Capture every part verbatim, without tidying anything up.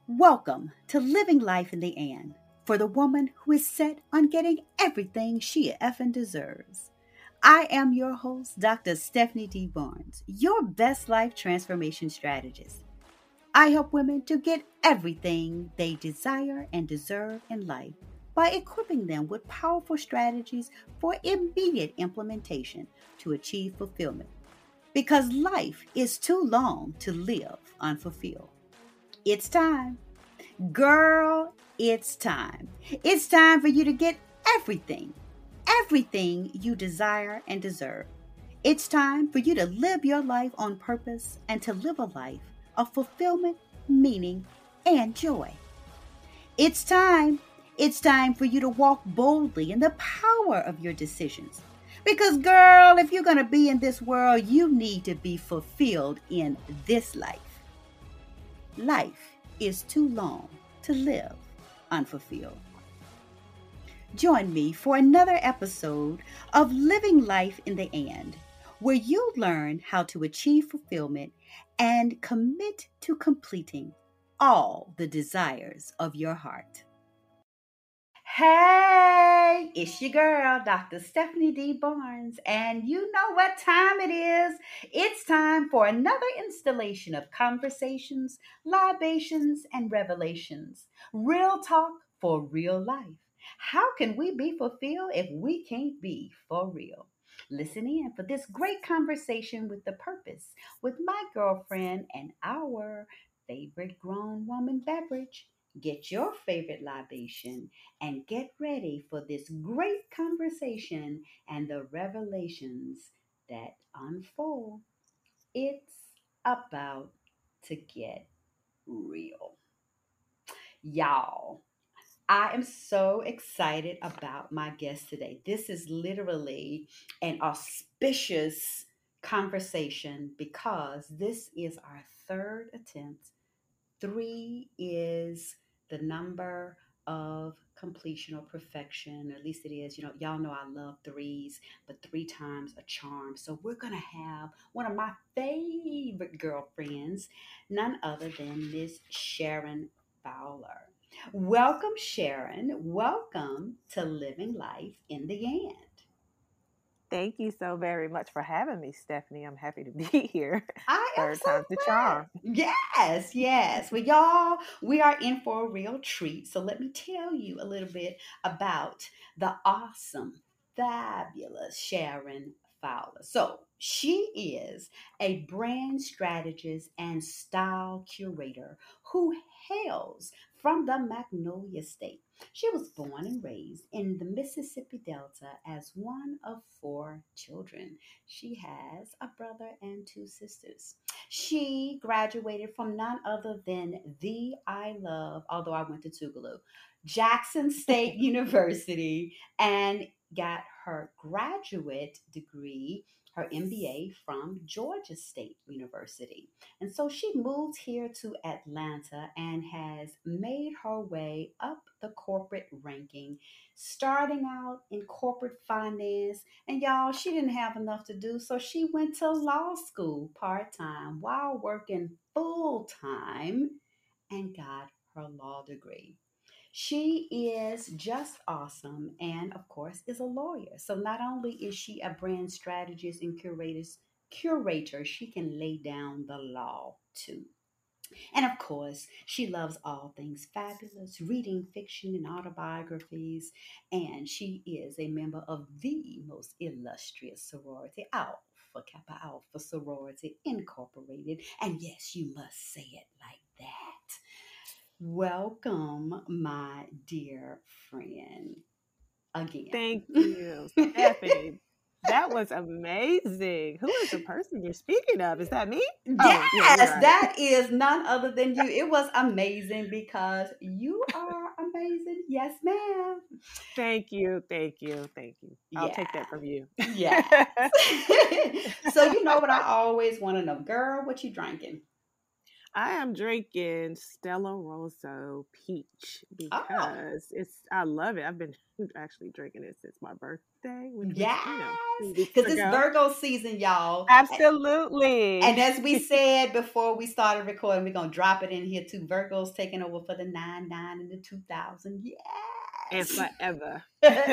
Welcome to Living Life in the And for the woman who is set on getting everything she effing deserves. I am your host, Doctor Stephanie D. Barnes, your best life transformation strategist. I help women to get everything they desire and deserve in life by equipping them with powerful strategies for immediate implementation to achieve fulfillment. Because life is too long to live unfulfilled. It's time. Girl, it's time. It's time for you to get everything, everything you desire and deserve. It's time for you to live your life on purpose and to live a life of fulfillment, meaning, and joy. It's time. It's time for you to walk boldly in the power of your decisions. Because, girl, if you're going to be in this world, you need to be fulfilled in this life. Life is too long to live unfulfilled. Join me for another episode of Living Life in the And, where you'll learn how to achieve fulfillment and commit to completing all the desires of your heart. Hey, it's your girl, Doctor Stephanie D. Barnes, and you know what time it is. It's time for another installation of conversations, libations, and revelations. Real talk for real life. How can we be fulfilled if we can't be for real? Listen in for this great conversation with the purpose with my girlfriend and our favorite grown woman beverage. Get your favorite libation and get ready for this great conversation and the revelations that unfold. It's about to get real. Y'all, I am so excited about my guest today. This is literally an auspicious conversation because this is our third attempt. Three is the number of completion or perfection, or at least it is. You know, y'all know I love threes, but three times a charm. So we're going to have one of my favorite girlfriends, none other than Miss Sharon Fowler. Welcome, Sharon. Welcome to Living Life in the And. Thank you so very much for having me, Stephanie. I'm happy to be here. I am Third so time's the glad. charm. Yes, yes. Well, y'all, we are in for a real treat. So let me tell you a little bit about the awesome, fabulous Sharon Fowler. So she is a brand strategist and style curator who hails from the Magnolia State. She was born and raised in the Mississippi Delta as one of four children. She has a brother and two sisters. She graduated from none other than the I love, although I went to Tougaloo, Jackson State University, and got her graduate degree, her M B A, from Georgia State University. And so she moved here to Atlanta and has made her way up the corporate ranking, starting out in corporate finance. And y'all, she didn't have enough to do, so she went to law school part time while working full time and got her law degree. She is just awesome and, of course, is a lawyer. So not only is she a brand strategist and curator, curator, she can lay down the law too. And of course, she loves all things fabulous, reading fiction and autobiographies. And she is a member of the most illustrious sorority, Alpha Kappa Alpha Sorority Incorporated. And yes, you must say it like that. Welcome, my dear friend, again. Thank you, Stephanie. That was amazing. Who is the person you're speaking of? Is that me? Oh, yeah, you're Yes, right. that is none other than you. It was amazing because you are amazing. Yes, ma'am. Thank you, thank you, thank you. I'll Yeah, take that from you. yes. So you know what I always want to know, girl, what you drinking? I am drinking Stella Rosa Peach Oh, because it's I love it. I've been actually drinking it since my birthday, which was, yes, you know, two weeks because it's ago. Virgo season, y'all. And Absolutely. as we said before we started recording, we're gonna drop it in here too. Virgo's taking over for the nine nine and the two thousand. And Yes. forever.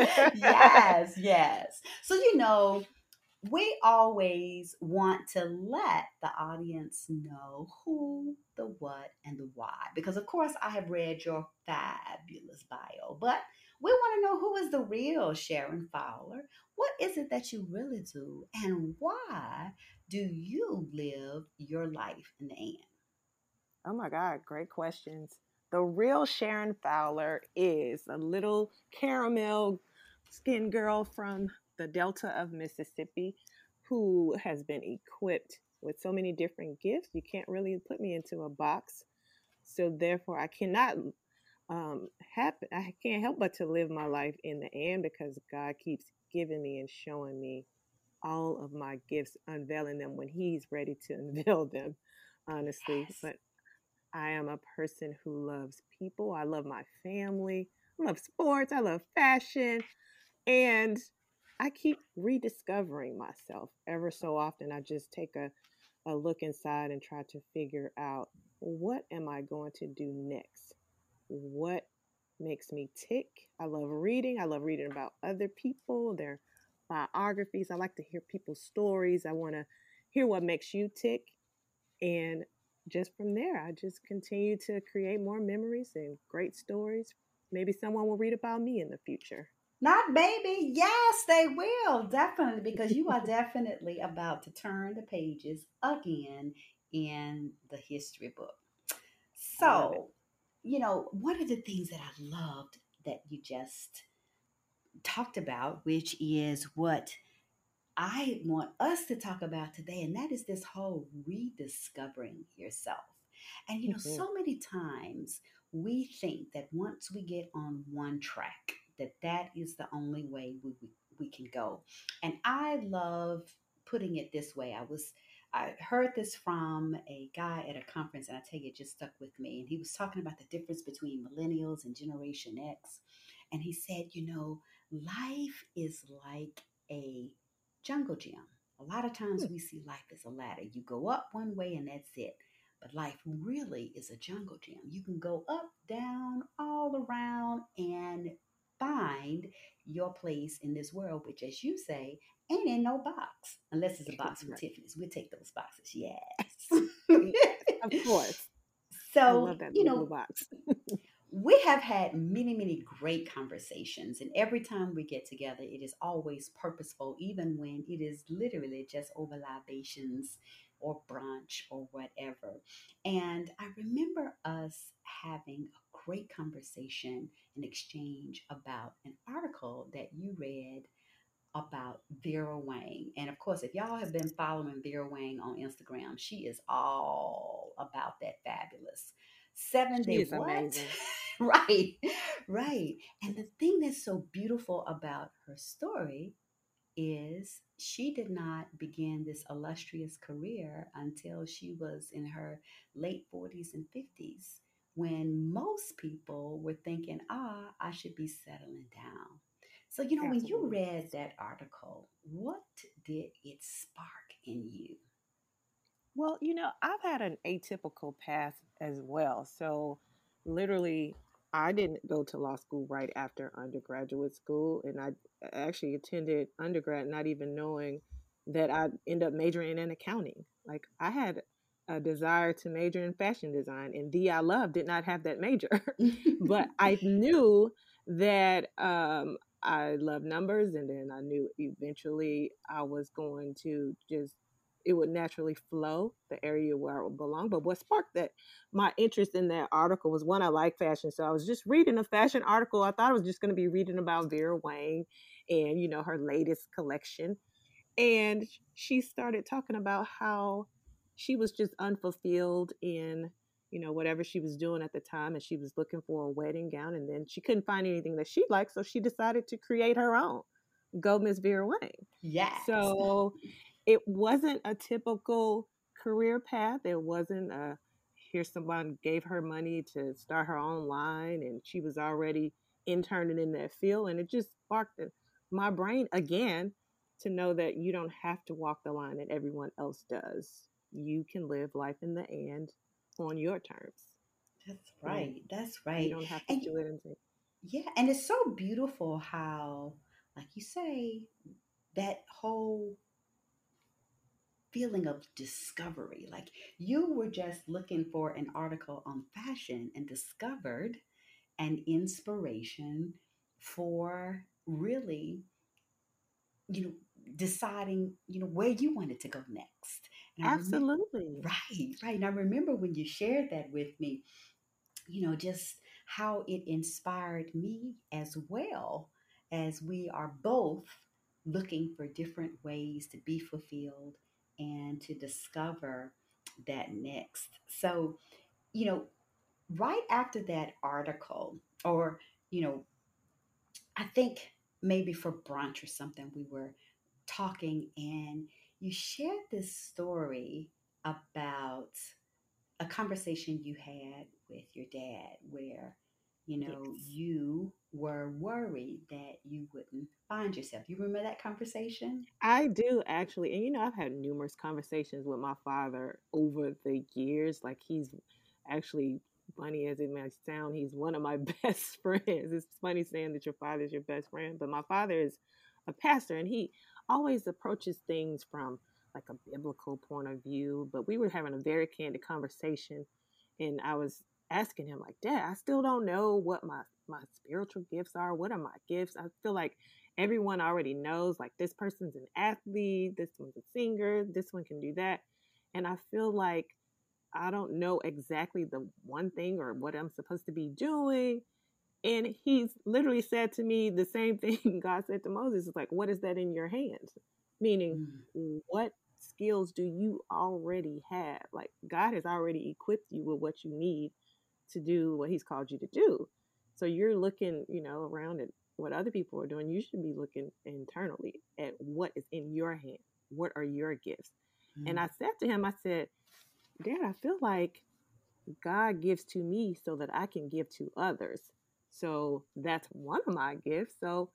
Yes, yes. So you know, we always want to let the audience know who, the what, and the why. Because, of course, I have read your fabulous bio, but we want to know who is the real Sharon Fowler. What is it that you really do, and why do you live your life in the end? Oh my God, great questions. The real Sharon Fowler is a little caramel skinned girl from the Delta of Mississippi who has been equipped with so many different gifts. You can't really put me into a box. So therefore, I cannot um, happen. I can't help but to live my life in the end because God keeps giving me and showing me all of my gifts, unveiling them when He's ready to unveil them, honestly. Yes. But I am a person who loves people. I love my family. I love sports. I love fashion. And I keep rediscovering myself ever so often. I just take a, a look inside and try to figure out what am I going to do next? What makes me tick? I love reading. I love reading about other people, their biographies. I like to hear people's stories. I want to hear what makes you tick. And just from there, I just continue to create more memories and great stories. Maybe someone will read about me in the future. Not maybe. Yes, they will. Definitely, because you are definitely about to turn the pages again in the history book. I love it. So, you know, one of the things that I loved that you just talked about, which is what I want us to talk about today, and that is this whole rediscovering yourself. And, you know, Mhm. so many times we think that once we get on one track, that that is the only way we, we, we can go. And I love putting it this way. I was I heard this from a guy at a conference, and I tell you, it just stuck with me. And he was talking about the difference between millennials and Generation X. And he said, you know, life is like a jungle gym. A lot of times Hmm. we see life as a ladder. You go up one way and that's it. But life really is a jungle gym. You can go up, down, all around and find your place in this world, which, as you say, ain't in no box. Unless it's a box from Right. Tiffany's. We'll take those boxes. Yes. Yes, of course. I So, love that you little blue know, box. we have had many, many great conversations, and every time we get together, it is always purposeful, even when it is literally just over libations or brunch or whatever. And I remember us having a great conversation and exchange about an article that you read about Vera Wang. And of course, if y'all have been following Vera Wang on Instagram, she is all about that fabulous seven She day is what? amazing. Right, right. And the thing that's so beautiful about her story is she did not begin this illustrious career until she was in her late forties and fifties, when most people were thinking, ah, I should be settling down. So, you know, when you Absolutely. read that article, what did it spark in you? Well, you know, I've had an atypical path as well. So, literally, I didn't go to law school right after undergraduate school, and I actually attended undergrad not even knowing that I'd end up majoring in accounting. Like, I had a desire to major in fashion design, and the I love did not have that major. But I knew that um, I love numbers, and then I knew eventually I was going to just it would naturally flow the area where I would belong. But what sparked that my interest in that article was one, I like fashion. So I was just reading a fashion article. I thought I was just going to be reading about Vera Wang and, you know, her latest collection. And she started talking about how she was just unfulfilled in, you know, whatever she was doing at the time. And she was looking for a wedding gown. And then she couldn't find anything that she liked. So she decided to create her own. Go Miss Vera Wang. Yes. So it wasn't a typical career path. It wasn't a here someone gave her money to start her own line, and she was already interning in that field, and it just sparked my brain again to know that you don't have to walk the line that everyone else does. You can live life in the end on your terms. That's And right. That's you right. don't have to And do it and say, yeah, and it's so beautiful how, like you say, that whole feeling of discovery. Like you were just looking for an article on fashion and discovered an inspiration for really, you know, deciding, you know, where you wanted to go next. And I remember, absolutely. right, right. And I remember when you shared that with me, you know, just how it inspired me as well, as we are both looking for different ways to be fulfilled and to discover that next. So, you know, right after that article, or, you know, I think maybe for brunch or something, we were talking and you shared this story about a conversation you had with your dad where, you know, Yes. you were worried that you wouldn't find yourself. You remember that conversation? I do actually. And you know, I've had numerous conversations with my father over the years. Like, he's actually, funny as it might sound, he's one of my best friends. It's funny saying that your father is your best friend, but my father is a pastor, and he always approaches things from like a biblical point of view. But we were having a very candid conversation, and I was asking him, like, Dad, I still don't know what my my spiritual gifts are. What are my gifts? I feel like everyone already knows, like, this person's an athlete, this one's a singer, this one can do that. And I feel like I don't know exactly the one thing or what I'm supposed to be doing. And he's literally said to me the same thing God said to Moses. It's like, what is that in your hands? Meaning, Mm, what skills do you already have? Like, God has already equipped you with what you need to do what he's called you to do. So you're looking, you know, around at what other people are doing. You should be looking internally at what is in your hand. What are your gifts? And mm, I said to him, I said, Dad, I feel like God gives to me so that I can give to others. So that's one of my gifts. So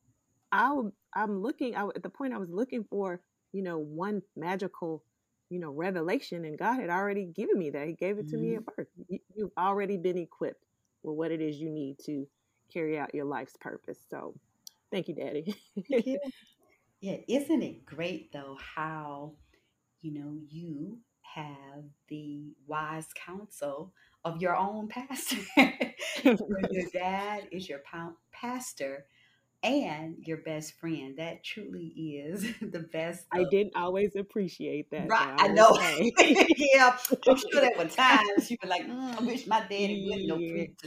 I, I'm looking, I, at the point I was looking for, you know, one magical, you know, revelation, and God had already given me that. He gave it to me mm. at birth. You, you've already been equipped with what it is you need to carry out your life's purpose. So thank you, Daddy. Yeah. Yeah. Isn't it great though how, you know, you have the wise counsel of your own pastor? Your your dad is your pound pastor and your best friend. That truly is the best I of. didn't always appreciate that, Right, though, I I will know. say. Yeah, I'm sure there were times you were like, mm, I wish my daddy wasn't no Yeah. preacher.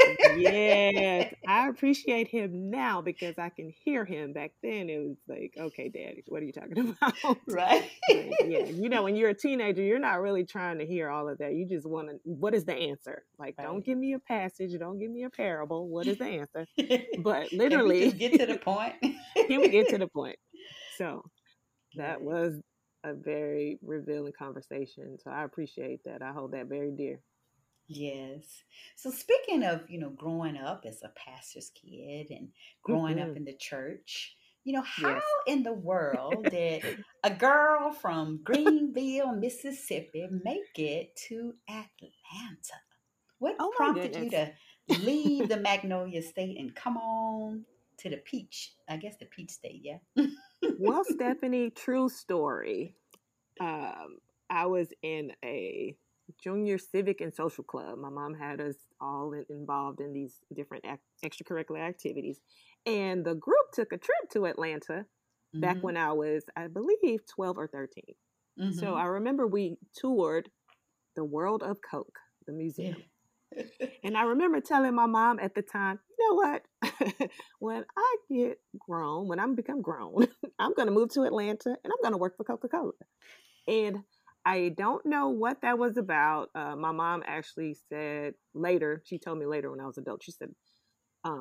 Yes, I appreciate him now because I can hear him. Back then, it was like, okay, Daddy, what are you talking about? Right. But yeah, you know, when you're a teenager, you're not really trying to hear all of that. You just want to, what is the answer? Like, don't Right. give me a passage, don't give me a parable. What is the answer? But Can we just literally, get to the point? can we get to the point? So that Right. was a very revealing conversation. So I appreciate that. I hold that very dear. Yes. So speaking of, you know, growing up as a pastor's kid and growing up Mm-hmm. in the church, you know, how Yes. in the world did a girl from Greenville, Mississippi make it to Atlanta? What Oh my prompted you goodness. to leave the Magnolia State and come on to the Peach? I guess the Peach State, yeah. Well, Stephanie, true story. Um, I was in a junior civic and social club. My mom had us all in, involved in these different ac- extracurricular activities. And the group took a trip to Atlanta back Mm-hmm. when I was, I believe, twelve or thirteen. So Mm-hmm. I remember we toured the World of Coke, the Yeah. museum. And I remember telling my mom at the time, you know what? When I get grown, when I'm become grown, I'm going to move to Atlanta and I'm going to work for Coca-Cola. And I don't know what that was about. Uh, my mom actually said later, she told me later when I was adult, she said, um,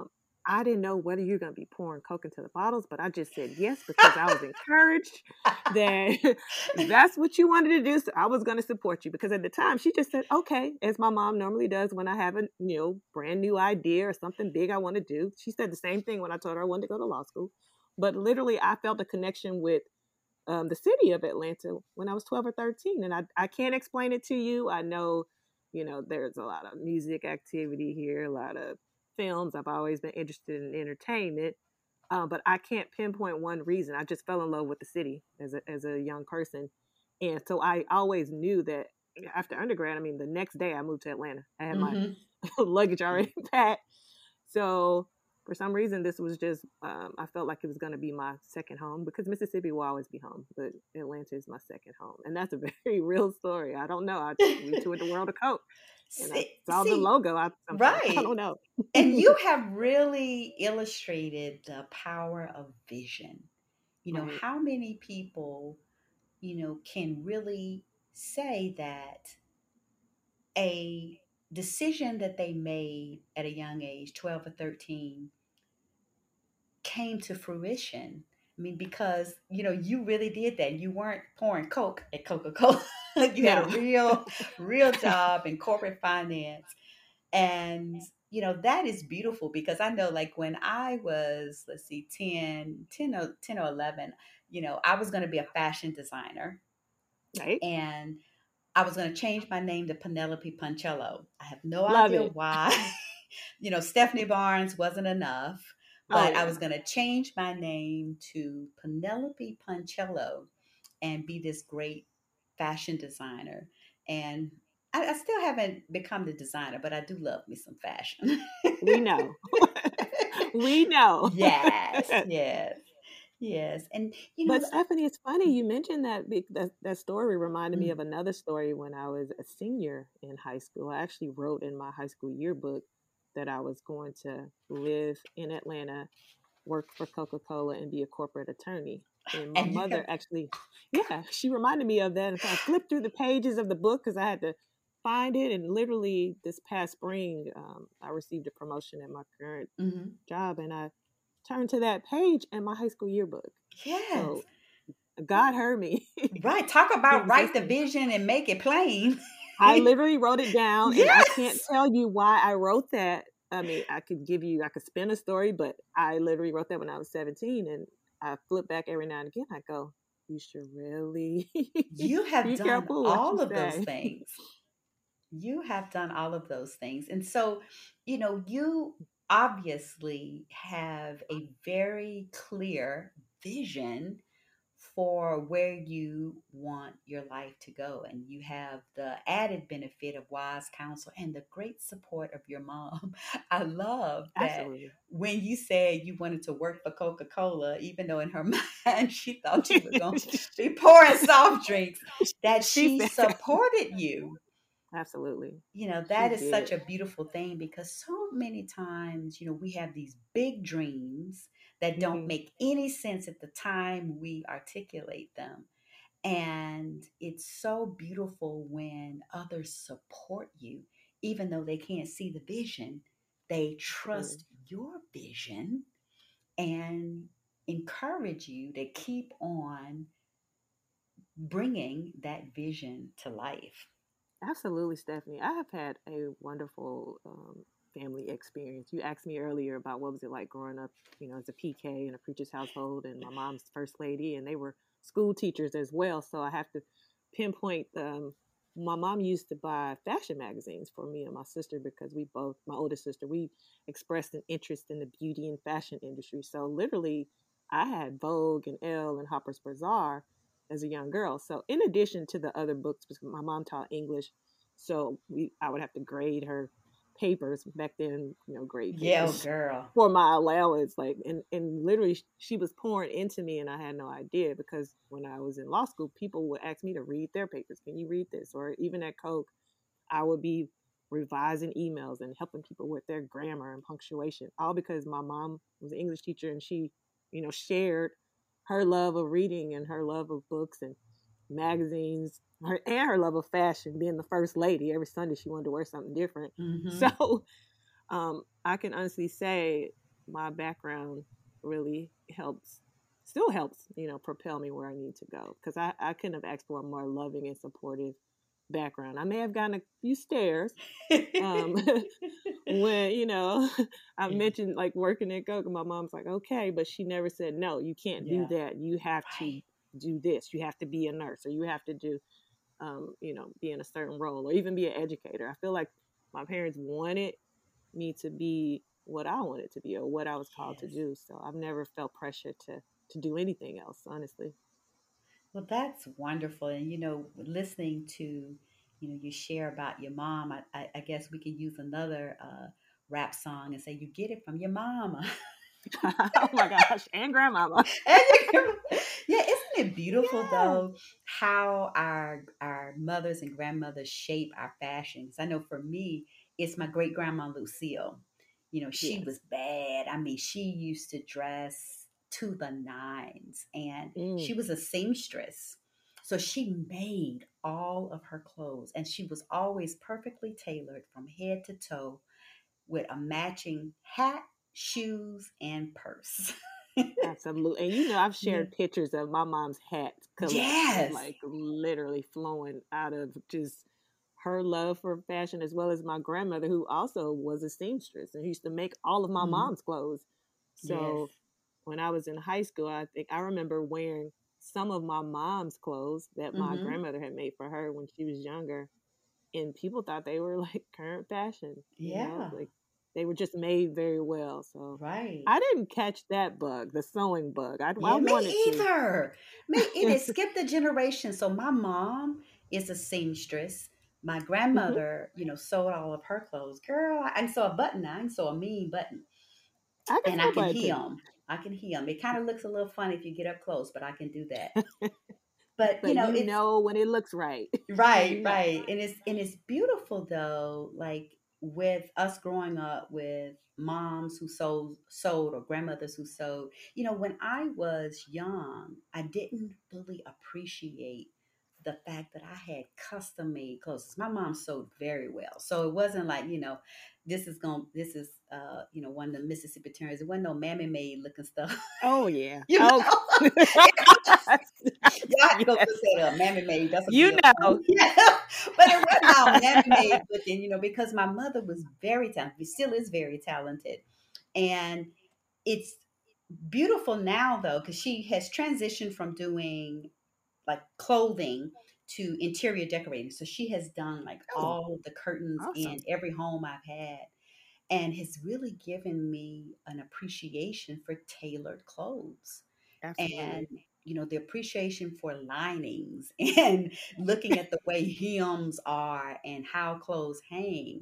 I didn't know whether you're going to be pouring Coke into the bottles, but I just said yes because I was encouraged that that's what you wanted to do. So I was going to support you, because at the time she just said, okay, as my mom normally does when I have a you know brand new idea or something big I want to do. She said the same thing when I told her I wanted to go to law school. But literally, I felt a connection with um, the city of Atlanta when I was twelve or thirteen. And I, I can't explain it to you. I know, you know, there's a lot of music activity here, a lot of films. I've always been interested in entertainment. Um, but I can't pinpoint one reason. I just fell in love with the city as a, as a young person. And so I always knew that after undergrad, I mean, the next day I moved to Atlanta. I had my Mm-hmm. luggage already packed. So for some reason, this was just, um, I felt like it was going to be my second home, because Mississippi will always be home, but Atlanta is my second home. And that's a very real story. I don't know. I we toured the world of Coke, and I See, saw the see, logo. I, I'm like, I right. don't know. And you have really illustrated the power of vision. You know, Right. how many people, you know, can really say that a decision that they made at a young age, twelve or thirteen, came to fruition. I mean, because, you know, you really did that. You weren't pouring Coke at Coca Cola. You had a No. real, real job in corporate finance. And, you know, that is beautiful, because I know, like, when I was, let's see, ten, ten or, ten or eleven, you know, I was going to be a fashion designer. Right. And I was going to change my name to Penelope Poncello. I have no Love idea it. why. You know, Stephanie Barnes wasn't enough, Oh but I yeah. was going to change my name to Penelope Poncello and be this great fashion designer. And I, I still haven't become the designer, but I do love me some fashion. We know. We know. Yes, yes, yes. And, you know, But Stephanie, it's funny you mentioned that, be- that that story reminded me mm, of another story when I was a senior in high school. I actually wrote in my high school yearbook that I was going to live in Atlanta, work for Coca-Cola, and be a corporate attorney. And my and you mother have, actually, yeah, she reminded me of that. And so I flipped through the pages of the book because I had to find it. And literally this past spring, um, I received a promotion at my current mhm. job, and I turned to that page in my high school yearbook. Yes. So God heard me. Right. Talk He about was write the listening. vision and make it plain. I literally wrote it down, and I can't Yes. tell you why I wrote that. I mean, I could give you, I could spin a story, but I literally wrote that when I was seventeen, and I flip back every now and again. I go, you should really You have be done careful what you all of those say. things. You have done all of those things. And so, you know, you obviously have a very clear vision for where you want your life to go. And you have the added benefit of wise counsel and the great support of your mom. I love that Absolutely. when you said you wanted to work for Coca Cola, even though in her mind she thought you were going to be pouring soft drinks, that She she said, supported you. absolutely. You know, She that is did. such a beautiful thing, because so many times, you know, we have these big dreams that don't Hmm. make any sense at the time we articulate them. And it's so beautiful when others support you, even though they can't see the vision. They Absolutely. trust your vision and encourage you to keep on bringing that vision to life. Absolutely, Stephanie. I have had a wonderful um, family experience. You asked me earlier about what was it like growing up, you know, as a P K in a preacher's household, and my mom's first lady, and they were school teachers as well. So I have to pinpoint. Um, my mom used to buy fashion magazines for me and my sister, because we both, my older sister, we expressed an interest in the beauty and fashion industry. So literally, I had Vogue and Elle and Harper's Bazaar as a young girl. So in addition to the other books, because my mom taught English, so we I would have to grade her papers back then, you know, grade Yeah, oh, papers girl. for my allowance. Like, and and literally, she was pouring into me, and I had no idea, because when I was in law school, people would ask me to read their papers. Can you read this? Or even at Coke, I would be revising emails and helping people with their grammar and punctuation, all because my mom was an English teacher, and she, you know, shared her love of reading and her love of books and magazines, her, and her love of fashion. Being the first lady, every Sunday she wanted to wear something different. Mm-hmm. So um, I can honestly say my background really helps, still helps, you know, propel me where I need to go. Because I, I couldn't have asked for a more loving and supportive background. I may have gotten a few stares um, when, you know, I Yeah. mentioned like working at Coke, and my mom's like, okay, but she never said, no, you can't do Yeah. that. You have to Right. do this. You have to be a nurse, or you have to do, um, you know, be in a certain role, or even be an educator. I feel like my parents wanted me to be what I wanted to be, or what I was called to Yes. do. So I've never felt pressure to to do anything else, honestly. Well, that's wonderful. And, you know, listening to, you know, you share about your mom, I, I, I guess we could use another uh, rap song and say, you get it from your mama. Oh my gosh, and grandmama. And you- yeah, isn't it beautiful Yeah. though how our our mothers and grandmothers shape our fashions? I know for me, it's my great grandma Lucille. You know, she Yes. was bad. I mean, she used to dress to the nines, and Mm. she was a seamstress. So she made all of her clothes, and she was always perfectly tailored from head to toe with a matching hat, shoes, and purse. Absolutely. And you know, I've Yeah. shared pictures of my mom's hat collection, Yes. like literally flowing out of just her love for fashion, as well as my grandmother, who also was a seamstress and used to make all of my Mhm. mom's clothes. Yes. So when I was in high school, I think I remember wearing some of my mom's clothes that my Mhm. grandmother had made for her when she was younger. And people thought they were like current fashion, you know, Yeah. like they were just made very well. So Right. I didn't catch that bug, the sewing bug. I, I Yeah, me wanted to. either. Me, it has skipped a generation. So my mom is a seamstress. My Mhm. grandmother, you know, sewed all of her clothes. Girl, I can sew a button now. I can sew a mean button, I can and I sew can buttons. hem. I can hem. It kind of looks a little funny if you get up close, but I can do that. But you But know, you it's know when it looks right. right, You know. right. And it's and it's beautiful though, like with us growing up with moms who sold sold or grandmothers who sewed. You know, when I was young, I didn't fully appreciate the fact that I had custom made clothes. My mom sewed very well. So it wasn't like, you know, this is going this is uh, you know, one of the Mississippi terms. It wasn't no mammy made looking stuff. Oh yeah. You know, Oh. y'all have to go look Yes. that up. Mammy Maid, that's a You real know. thing. Yeah. But it wasn't all Mammy Maid looking, you know, because my mother was very talented. She still is very talented. And it's beautiful now, though, because she has transitioned from doing like clothing to interior decorating. So she has done like Oh, all of the curtains awesome. in every home I've had and has really given me an appreciation for tailored clothes and Absolutely. you know the appreciation for linings and looking at the way hems are and how clothes hang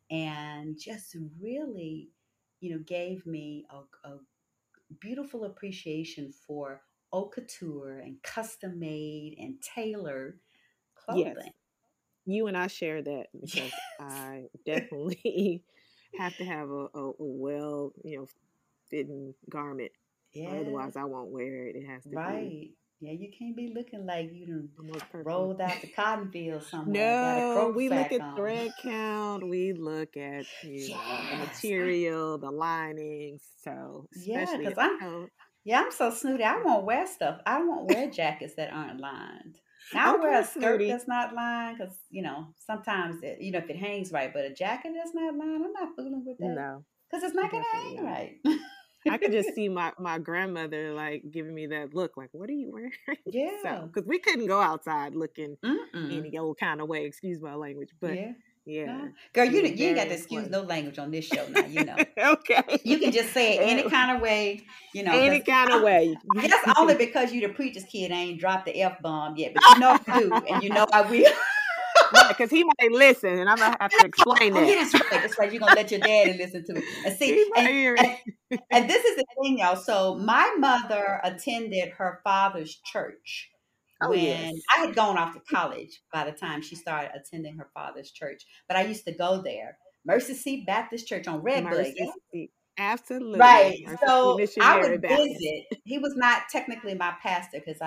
and just really you know gave me a, a beautiful appreciation for haute couture and custom made and tailored Yes. clothing. You and I share that Yes. because I definitely have to have a, a, a well, you know, fitting garment. Yes. Otherwise, I won't wear it. It has to be Right. Yeah, you can't be looking like you done the most perfect. rolled out the cotton field somewhere, got a No, croaker we look sack at on. thread count. We look at, you know, the Yes. I, material, the linings. So, yeah, especially, because I'm oh, yeah, I'm so snooty. I won't wear stuff. I won't wear jackets that aren't lined. Now I'll wear okay, a skirt Snooty. that's not lined because you know sometimes it, you know if it hangs right, but a jacket that's not lined, I'm not fooling with that No, because it's not definitely gonna not. hang I could right. just see my, my grandmother like giving me that look, like, what are you wearing? Yeah. So, because we couldn't go outside looking Mm-mm. any old kind of way, excuse my language. But Yeah. yeah, No, girl, she you was you ain't got very to excuse important. no language on this show now. You know. You can Okay. just say it any kind of way, you know, because Any kind of I'm way. I guess You only can, because you the preacher's kid, I ain't dropped the F bomb yet, but you know I do, and you know I will. right, because he might listen and I'm going to have to explain Oh that. yeah, that's right. That's right. You're gonna let your daddy listen to it. And see, He might and hear and it. and this is the thing, y'all. So my mother attended her father's church Oh, yes. when I had gone off to college by the time she started attending her father's church. But I used to go there. Mercy Seat Baptist Church on Redbud. Mercy seat. Absolutely. Right. Mercy seat So I missionary would Baptist. visit. He was not technically my pastor because I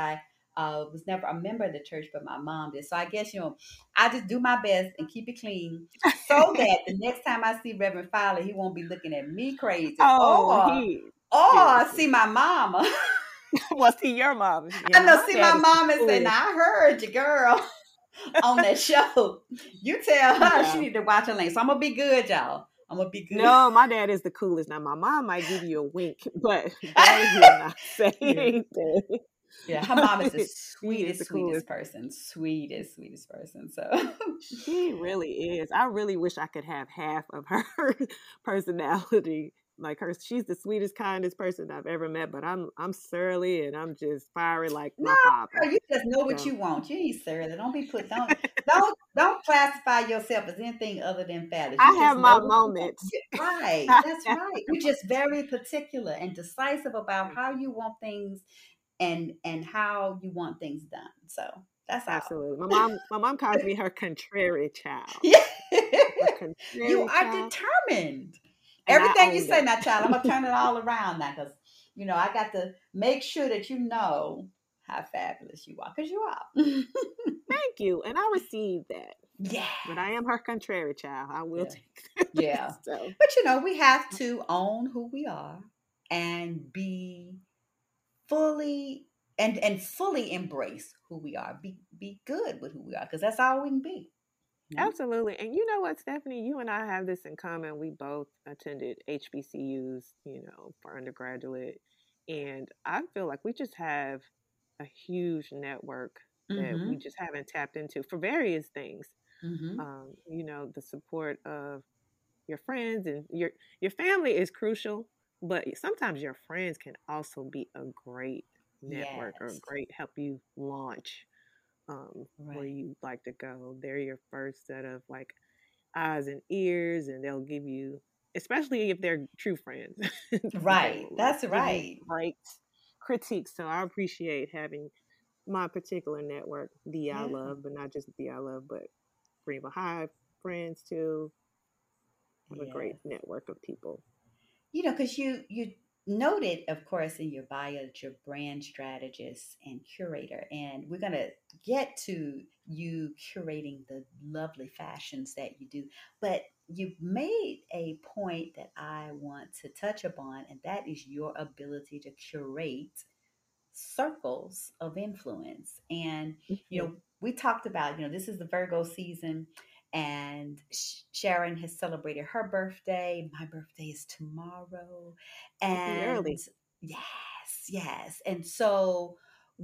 uh, was never a member of the church, but my mom did. So I guess, you know, I just do my best and keep it clean so that the next time I see Reverend Fowler, he won't be looking at me crazy. Oh, Or, he or seriously. see my mama. Well, see your mom. Yeah, I no, know, my see my dad is the mom and say, now coolest. I heard you, girl, on that show. You tell her she Yeah. need to watch her lane. So I'm going to be good, y'all. I'm going to be good. No, my dad is the coolest. Now, my mom might give you a wink, but daddy will not say Yeah. anything. Yeah, her mom is the He is the sweetest, sweetest coolest. person. Sweetest, sweetest person. So She really is. I really wish I could have half of her personality. Like her, she's the sweetest, kindest person I've ever met. But I'm, I'm surly and I'm just fiery like no, my father. girl, you just know what So you want. You ain't surly. Don't be put don't don't don't classify yourself as anything other than fabulous. I You just have know my what you want. moments. Yeah, right. I That's have right. my You're just very particular and decisive about moments. how you want things and and how you want things done. So that's all. Absolutely. My mom, my mom calls me her contrary child. Yeah. Her You contrary are child, determined. and I Everything you own say that. now, child, I'm gonna turn it all around now because you know I got to make sure that you know how fabulous you are because you are. Thank you, and I received that. Yeah, But I am her contrary child. I will yeah, take that. yeah. So But you know, we have to own who we are and be fully and and fully embrace who we are. Be be good with who we are because that's all we can be. You know? absolutely. And you know what, Stephanie, you and I have this in common. We both attended H B C Us, you know, for undergraduate, and I feel like we just have a huge network that we Mm-hmm. just haven't tapped into for various things. Mm-hmm. Um, you know, the support of your friends and your your family is crucial, but sometimes your friends can also be a great network or a Yes. great help you launch um, where Right. you like to go. They're your first set of like eyes and ears, and they'll give you, especially if they're true friends, they Right. will like That's give you right. great critiques. So I appreciate having my particular network, the I Yeah. love, but not just the I love, but Greenville High friends too. Have a great Yes. network of people. You know, because you you noted, of course, in your bio that you're brand strategist and curator, and we're gonna get to you curating the lovely fashions that you do. But you made a point that I want to touch upon, and that is your ability to curate circles of influence. And, you Mhm. know, we talked about, you know, this is the Virgo season, and Sharon has celebrated her birthday. My birthday is tomorrow. Happy And early. yes, yes. And so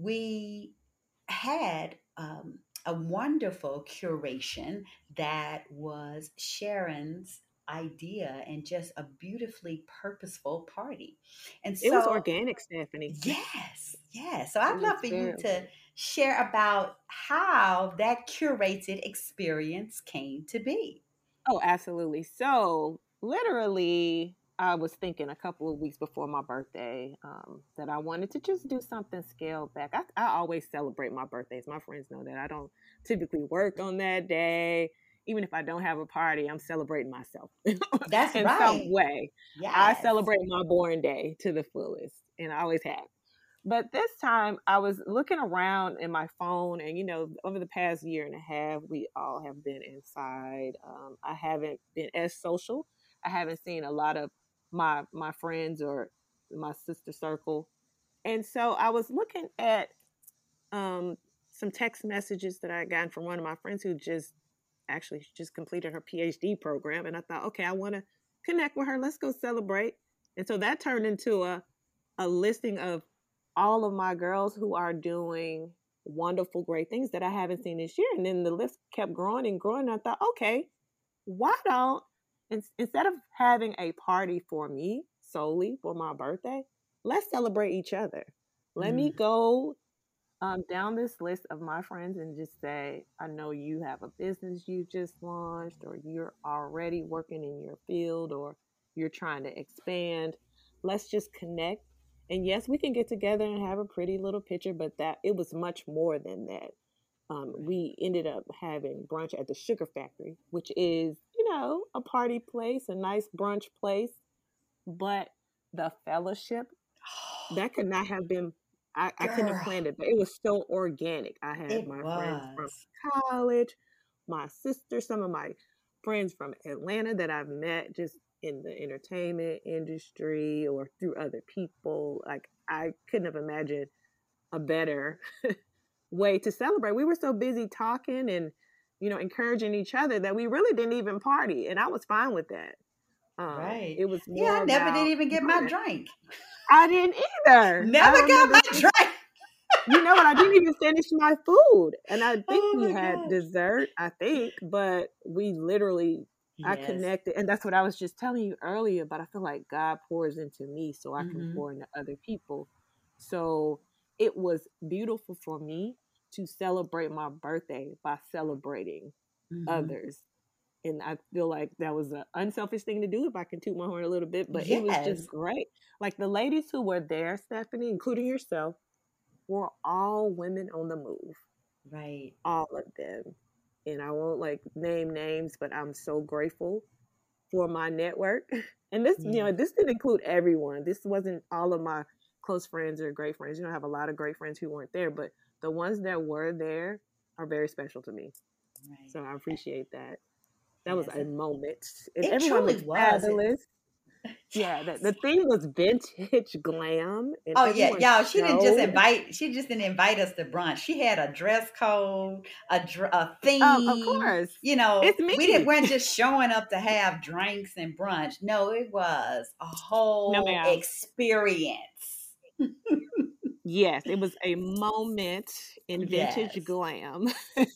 we had um, a wonderful curation that was Sharon's idea and just a beautifully purposeful party. And It was so organic, Stephanie. yes, yes. So It I'd was love for you very to organic. share about how that curated experience came to be. Oh, absolutely. So, literally, I was thinking a couple of weeks before my birthday um, that I wanted to just do something scaled back. I, I always celebrate my birthdays. My friends know that I don't typically work on that day. Even if I don't have a party, I'm celebrating myself That's in some right. way. I Yes. celebrate my born day to the fullest, and I always have. But this time I was looking around in my phone, and you know, over the past year and a half, we all have been inside. Um, I haven't been as social. I haven't seen a lot of my my friends or my sister circle, and so I was looking at um, some text messages that I had gotten from one of my friends who just actually just completed her PhD program, and I thought, okay, I want to connect with her. Let's go celebrate. And so that turned into a a listing of all of my girls who are doing wonderful, great things that I haven't seen this year. And then the list kept growing and growing. I thought, okay, why don't instead of having a party for me solely for my birthday, let's celebrate each other. Let me Mm, go um, down this list of my friends and just say, I know you have a business you just launched, or you're already working in your field, or you're trying to expand. Let's just connect. And yes, we can get together and have a pretty little picture, but that it was much more than that. Um, right. we ended up having brunch at the Sugar Factory, which is, you know, a party place, a nice brunch place, but the fellowship that could not have been I, I couldn't have Girl, planned it, but it was so organic. I had it my friends from was. college, my sister, some of my friends from Atlanta that I've met just in the entertainment industry or through other people. Like, I couldn't have imagined a better way to celebrate. We were so busy talking and, you know, encouraging each other that we really didn't even party. And I was fine with that. Um, Right. it was Yeah, I more never did about even get my doing it. drink. I didn't either. I Never got remember my thinking, drink. you know what? I didn't even finish my food. And I think Oh we my had gosh. dessert, I think, but we literally, I Yes. connected. And that's what I was just telling you earlier, but I feel like God pours into me so I can Mm-hmm. pour into other people. So it was beautiful for me to celebrate my birthday by celebrating Mm-hmm. others. And I feel like that was an unselfish thing to do, if I can toot my horn a little bit, but it was just Yes. great. Like the ladies who were there, Stephanie, including yourself, were all women on the move, Right. all of them. And I won't like name names, but I'm so grateful for my network. And this, you Yeah. know, this didn't include everyone. This wasn't all of my close friends or great friends. You know, I have a lot of great friends who weren't there, but the ones that were there are very special to me. Right. So I appreciate that. That was Yes. a moment. And It everyone truly looked was. It, fabulous. Yeah, the, yes. the theme was vintage glam, and Oh yeah, everyone y'all. She didn't just showed. invite. She just didn't invite us to brunch. She had a dress code, a dr- a Um, of theme. course, You know, it's we didn't me. weren't just showing up to have drinks and brunch. No, it was a No, whole ma'am. experience. Yes, it was a moment in vintage Yes, glam.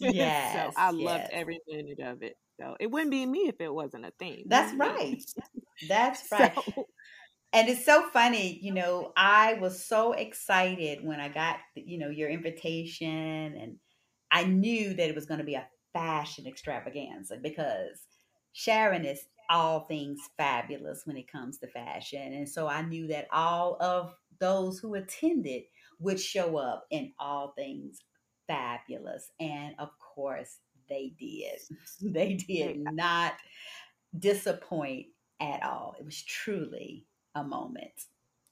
So yes, I loved yes. every minute of it. So it wouldn't be me if it wasn't a theme. That's Who's me? right. That's right. So And it's so funny, you know, I was so excited when I got, you know, your invitation, and I knew that it was going to be a fashion extravaganza because Sharon is all things fabulous when it comes to fashion. And so I knew that all of those who attended would show up in all things fabulous. And of course, they did. They did they, not disappoint at all. It was truly a moment.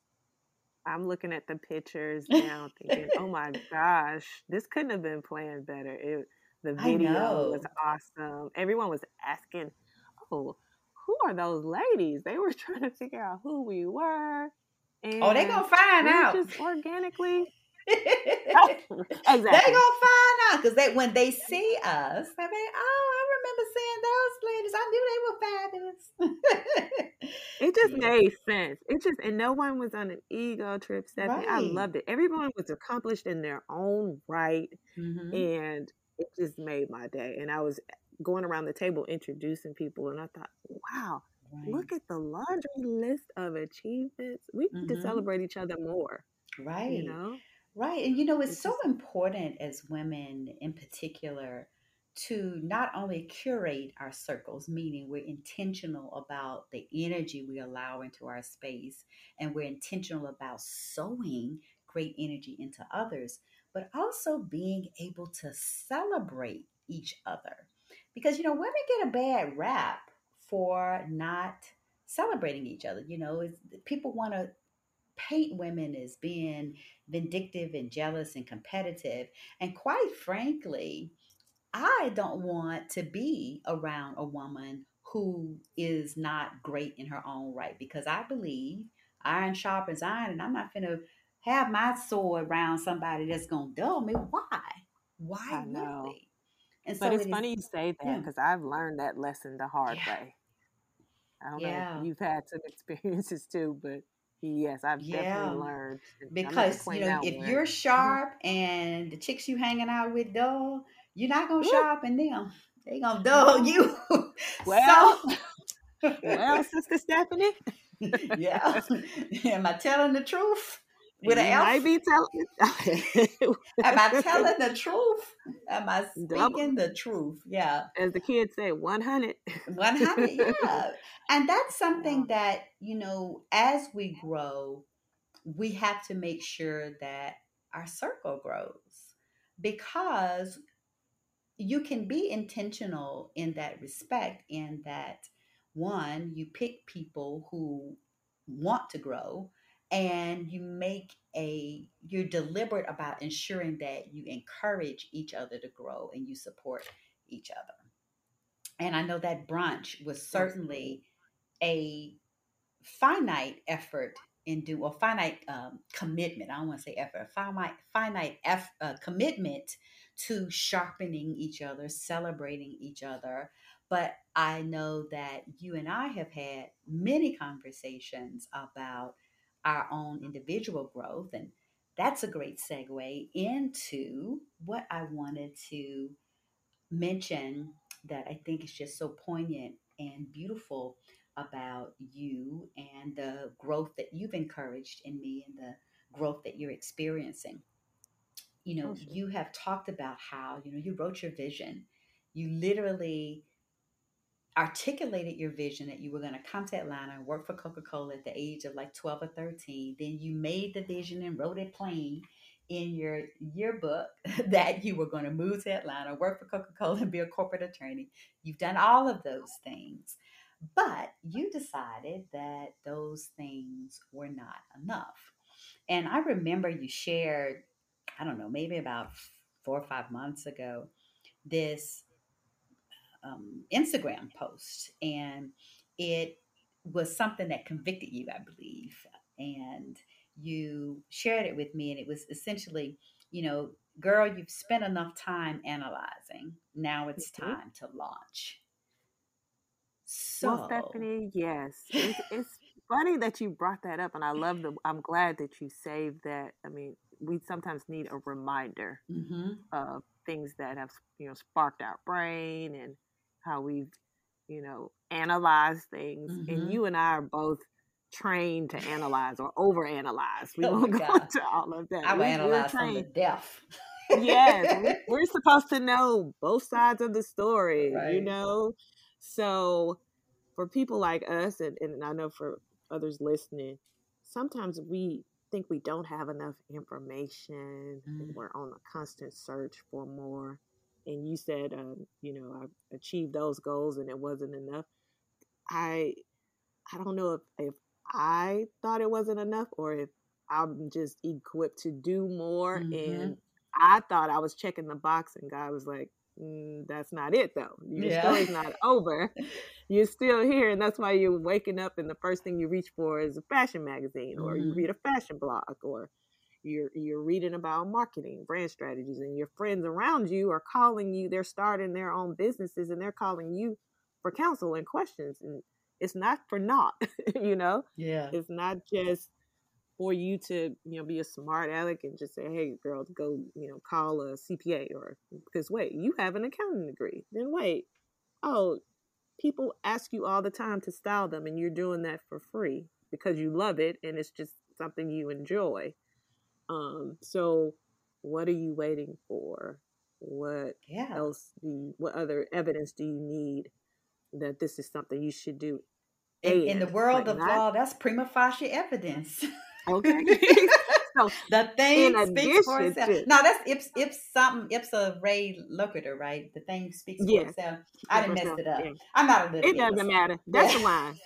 I'm looking at the pictures now, thinking, "Oh my gosh, this couldn't have been planned better." It, the I video was know. awesome. Everyone was asking, "Oh, who are those ladies?" They were trying to figure out who we were, Oh, they and gonna find we out. just organically, They exactly. gonna find out because they when they see us, they be, oh, I remember seeing those ladies. I knew they were fabulous. It just Yes, made sense. It just and no one was on an ego trip, Stephanie. I right. loved it. Everyone was accomplished in their own right, Mm-hmm. and it just made my day. And I was going around the table introducing people, and I thought, wow, Right. look at the laundry list of achievements. We need to Mm-hmm. celebrate each other more. You Right. know, Right. And you know, it's it so just important as women in particular to not only curate our circles, meaning we're intentional about the energy we allow into our space, and we're intentional about sowing great energy into others, but also being able to celebrate each other. Because, you know, women get a bad rap for not celebrating each other. You know, it's, people want to paint women as being vindictive and jealous and competitive. And quite frankly, I don't want to be around a woman who is not great in her own right because I believe iron sharpens iron, and I'm not going to have my sword around somebody that's going to dull me. Why? Why I know. really? And But so it's it is, funny you say that yeah, because I've learned that lesson the hard yeah, way. I don't know if yeah, you've had some experiences too, but yes, I've definitely yeah. learned. And I'm not gonna Because you point know, out if one. you're sharp and the chicks you hanging out with dull, you're not gonna Ooh, sharpen them. They gonna dull no. you. So Well, well, Sister Stephanie, yeah, am I telling the truth with an you might F? be telling Am I telling the truth? Am I double, speaking the truth? Yeah, as the kids say, one hundred. one hundred. Yeah, and that's Yeah, something that you know, as we grow, we have to make sure that our circle grows because you can be intentional in that respect, in that one, you pick people who want to grow, and you make a you're deliberate about ensuring that you encourage each other to grow and you support each other. And I know that brunch was Absolutely. certainly a finite effort in do or finite um, commitment. I don't want to say effort. Finite finite eff, uh, commitment to sharpening each other, celebrating each other. But I know that you and I have had many conversations about our own individual growth, and that's a great segue into what I wanted to mention that I think is just so poignant and beautiful about you and the growth that you've encouraged in me and the growth that you're experiencing. You know, Oh, sure. you have talked about how, you know, you wrote your vision. You literally articulated your vision that you were going to come to Atlanta and work for Coca-Cola at the age of like twelve or thirteen. Then you made the vision and wrote it plain in your yearbook that you were going to move to Atlanta, work for Coca-Cola and be a corporate attorney. You've done all of those things. But you decided that those things were not enough. And I remember you shared, I don't know, maybe about four or five months ago, this um, Instagram post, and it was something that convicted you, I believe, and you shared it with me, and it was essentially, you know, girl, you've spent enough time analyzing. Now it's Mhm. time to launch. Well, So, Stephanie, yes, it's it's funny that you brought that up, and I love the. I'm glad that you saved that. I mean, we sometimes need a reminder mm-hmm, of things that have, you know, sparked our brain and how we've, you know, analyzed things. And mm-hmm. you and I are both trained to analyze or overanalyze. We Oh my won't go God, into all of that. I will We we're analyze some to trained. death. Yes, we, we're supposed to know both sides of the story, you Right. know? So for people like us, and, and I know for others listening, sometimes we think we don't have enough information and Mm, we're on a constant search for more. And you said, um, you know, I achieved those goals and it wasn't enough. I I don't know if, if I thought it wasn't enough or if I'm just equipped to do more. mm-hmm. And I thought I was checking the box, and God was like, mm, that's not it, though. Your Yeah. story's not over. You're still here. And that's why you're waking up, and the first thing you reach for is a fashion magazine, or you Mm-hmm. read a fashion blog, or you're you're reading about marketing, brand strategies, and your friends around you are calling you. They're starting their own businesses, and they're calling you for counsel and questions. And it's not for naught, you know. Yeah. It's not just for you to, you know, be a smart aleck and just say, hey, girl, go, you know, call a C P A, or because wait, you have an accounting degree. Then wait, oh, people ask you all the time to style them, and you're doing that for free because you love it and it's just something you enjoy. Um, so what are you waiting for? What Yeah. else do you, what other evidence do you need that this is something you should do? In in the And world like of not law, that's prima facie evidence. okay. So The in thing speaks for addition itself. to No, that's ips ips something ipsa Ray Locator, right? The thing speaks for yes, itself. I speak for didn't mess itself. it up. Yeah. I'm not a It litigator, doesn't so matter. That's yeah. the line.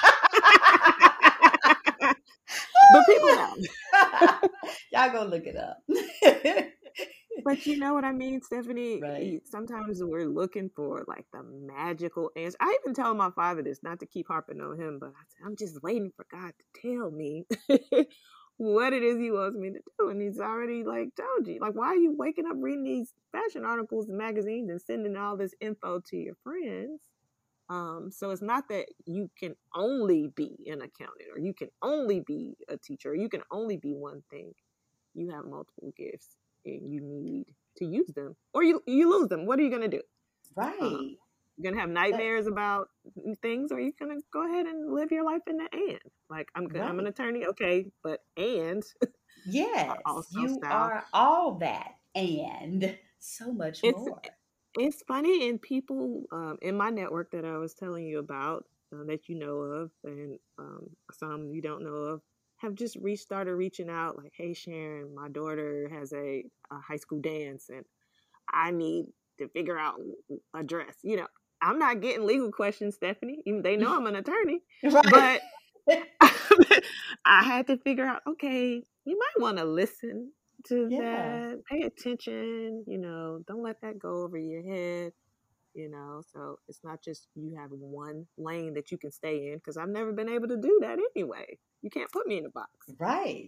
But people know. Y'all go look it up. But you know what I mean, Stephanie? Right. E- Sometimes we're looking for like the magical answer. I even tell my father this, not to keep harping on him, but I said, I'm just waiting for God to tell me what it is he wants me to do. And he's already like told you. Like, why are you waking up reading these fashion articles and magazines and sending all this info to your friends? Um, so it's not that you can only be an accountant or you can only be a teacher or you can only be one thing. You have multiple gifts and you need to use them or you you lose them. What are you gonna do? Um, Right. you're gonna have That nightmares about things, or you're gonna go ahead and live your life in the and. Like I'm I'm an right. attorney, okay, but and are Yes, also you style. are all that and so much It's more. it's funny, and people um, in my network that I was telling you about, uh, that you know of, and um, some you don't know of, have just restarted reaching out. Like, hey, Sharon, my daughter has a, a high school dance, and I need to figure out a dress. You know, I'm not getting legal questions, Stephanie. Even they know I'm an attorney, Right. but I had to figure out, okay, you might want to listen to Yes. that, pay attention, you know, don't let that go over your head, you know. So it's not just you have one lane that you can stay in, because I've never been able to do that anyway. You can't put me in a box. Right.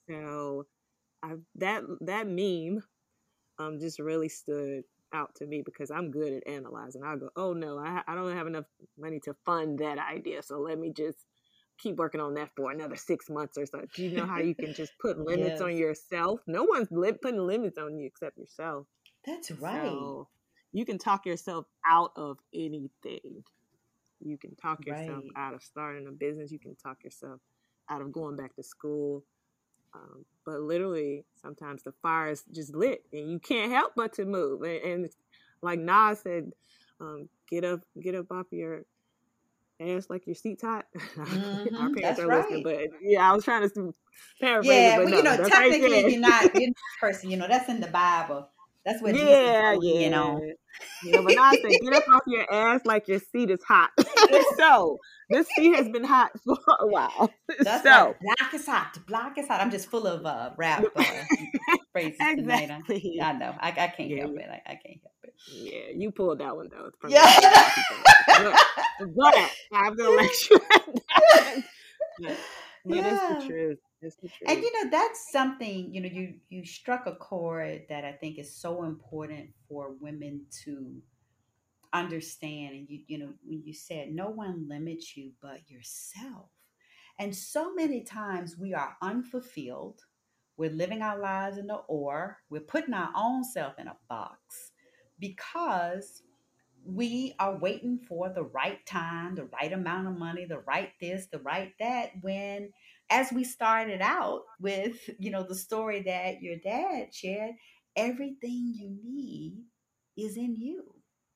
So I that that meme um just really stood out to me, because I'm good at analyzing. I go, oh no, I, I don't have enough money to fund that idea, so let me just keep working on that for another six months or so. Do you know how you can just put limits Yes. on yourself? No one's li- putting limits on you except yourself. That's right. So you can talk yourself out of anything. You can talk yourself Right. out of starting a business. You can talk yourself out of going back to school. Um, but literally, sometimes the fire is just lit, and you can't help but to move. And, and like Nas said, um, get up, get up off your ass like your seat's hot. Our Mm-hmm. parents That's are listening, right. but yeah, I was trying to paraphrase it, Yeah, but well, you no, know, that's how he technically, said. you're not you're not a person. You know, that's in the Bible. That's what Jesus Yeah, told me. You yeah. know. You know, but now I said, get up off your ass like your seat is hot. So this seat has been hot for a while. That's right. So Block is hot. Block is hot. I'm just full of uh, rap uh, phrases tonight. I, exactly. I know. I, I can't Yeah, help you, it. I, I can't help it. yeah, you pulled that one though from the Yeah. N double A C P. But, but I'm gonna let you have that. But, but it's the Yeah. truth. It's the And truth. you know, that's something, you know, you you struck a chord that I think is so important for women to understand. And you, you know, when you said no one limits you but yourself. And so many times we are unfulfilled. We're living our lives in the or, we're putting our own self in a box because we are waiting for the right time, the right amount of money, the right this, the right that. When, as we started out with, you know, the story that your dad shared, everything you need is in you.